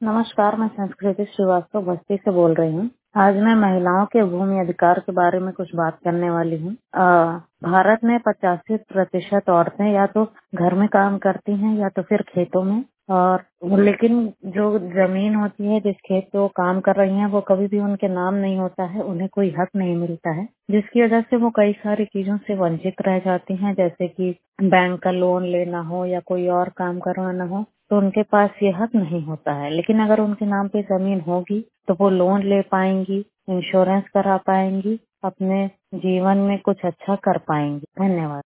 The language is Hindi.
नमस्कार, मैं संस्कृति श्रीवास्तव बस्ती से बोल रही हूँ। आज मैं महिलाओं के भूमि अधिकार के बारे में कुछ बात करने वाली हूँ। भारत में 85% औरतें या तो घर में काम करती हैं या तो फिर खेतों में, और लेकिन जो जमीन होती है जिस खेत पे वो काम कर रही हैं वो कभी भी उनके नाम नहीं होता है, उन्हें कोई हक नहीं मिलता है, जिसकी वजह से वो कई सारी चीजों से वंचित रह जाती हैं, जैसे कि बैंक का लोन लेना हो या कोई और काम करवाना हो, तो उनके पास ये हक नहीं होता है। लेकिन अगर उनके नाम पे जमीन होगी तो वो लोन ले पाएंगी, इंश्योरेंस करा पाएंगी, अपने जीवन में कुछ अच्छा कर पाएंगी। धन्यवाद।